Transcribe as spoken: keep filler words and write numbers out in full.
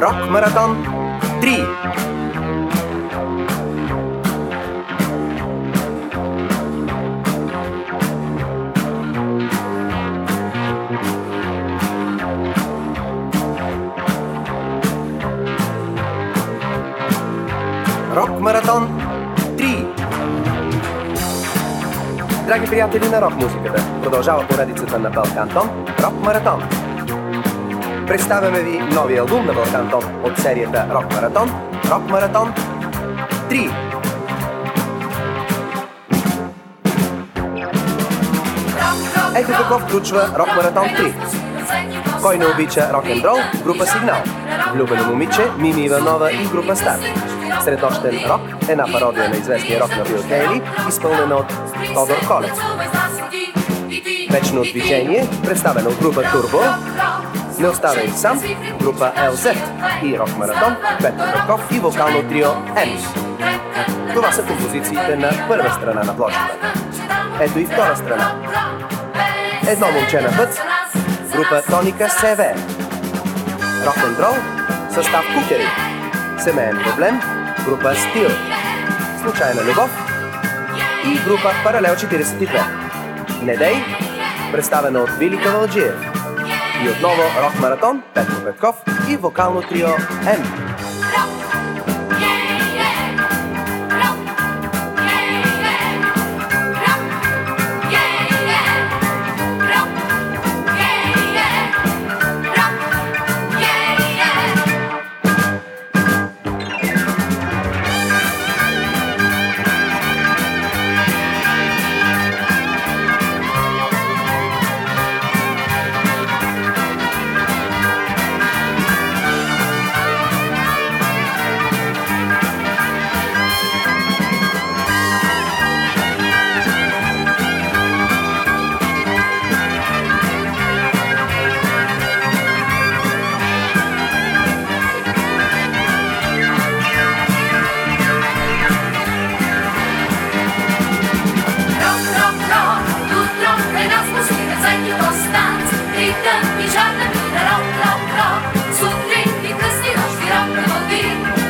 Рок Маратон три. Рок Маратон три. Драги приятели на рок-музиката, продължава поредицата на Белкантон Рок Маратон. Представяме ви новия албум на Белкантон от серията Рок Маратон, Рок Маратон три. Ето какво включва Рок Маратон три. Кой не обича рок-н-рол? Група Сигнал. Влюбено момиче, Мими Иванова и група Старт. Среднощен рок, една пародия на известния рок на Бил Хейли, изпълнена от Тодор Колев. Вечно движение, представена от група Турбо. Не оставяй сам, група Ел Зет и Рок Маратон, Петър Петков и вокално трио М. Това са композициите на първа страна на плочата. Ето и втора страна. Едно момче на път, група Тоника СВ. Рок-н-рол, състав Кукери. Семейен проблем, група Стил. Случайна любов и група Паралел четиридесет и две. Недей, представена от Вили Кавалджиев. И отново Рок Маратон, Петър Петков и вокално трио М. Ritem i żartem idę rok, rok, rok. Sutry i krysty rożki, rok, rok,